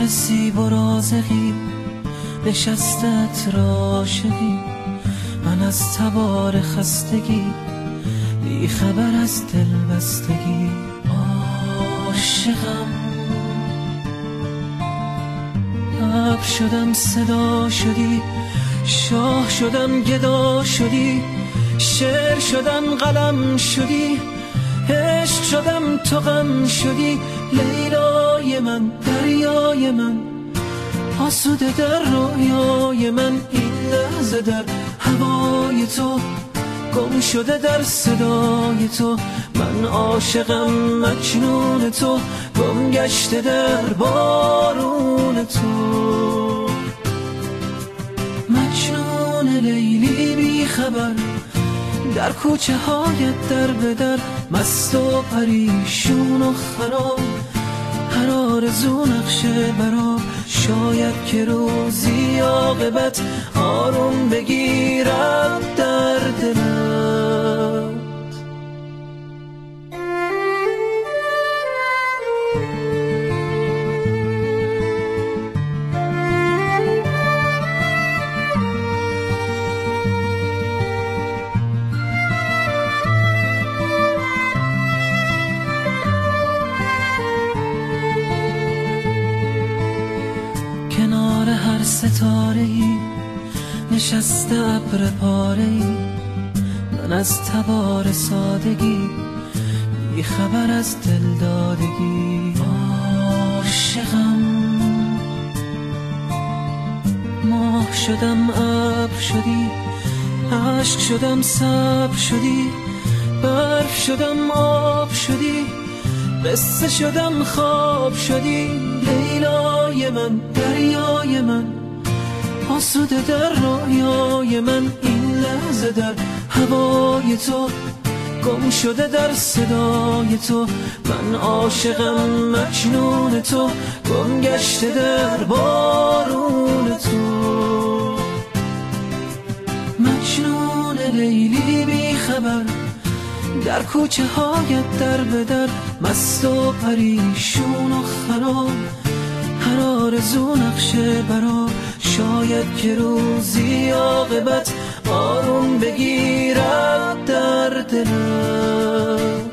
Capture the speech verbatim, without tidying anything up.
کنار سیب و رازقی نشستت را عاشقی، من از تبار خستگی بی خبر از دل بستگی عاشقم. ابر شدم صدا شدی، شاه شدم گدا شدی، شعر شدم قلم شدی، عشق شدم تو غم شدی. لیلای من دریای من، آسوده در رویای من، این لحظه در هوای تو، گم شده در صدای تو. من عاشقم مجنون تو، گم گشته در بارون تو. مجنون لیلی بی خبر، در کوچه هایت در به در، مست و پریشون و خراب، هر آرزو نقشه برا. شاید که روزی عاقبت آروم بگیرد در دلت. کنار هر ستاره‌ای نشسته ابر پاره‌ای، من از تبار سادگی بی خبر از دل دادگی عاشقم. ماه شدم ابر شدی، عشق شدم صبر شدی، برف شدم آب شدی، قصه شدم خواب شدی. لیلای من دریای من، آسوده در رویای من، این لحظه در هوای تو، گم شده در صدای تو. من عاشقم مجنون تو، گم گشته در بارون تو. مجنون لیلی بی خبر، در کوچه هایت در به در، مست و پریشون و خراب، هر آرزو نقشه برا. شاید که روزی عاقبت آروم بگیرد در دلت.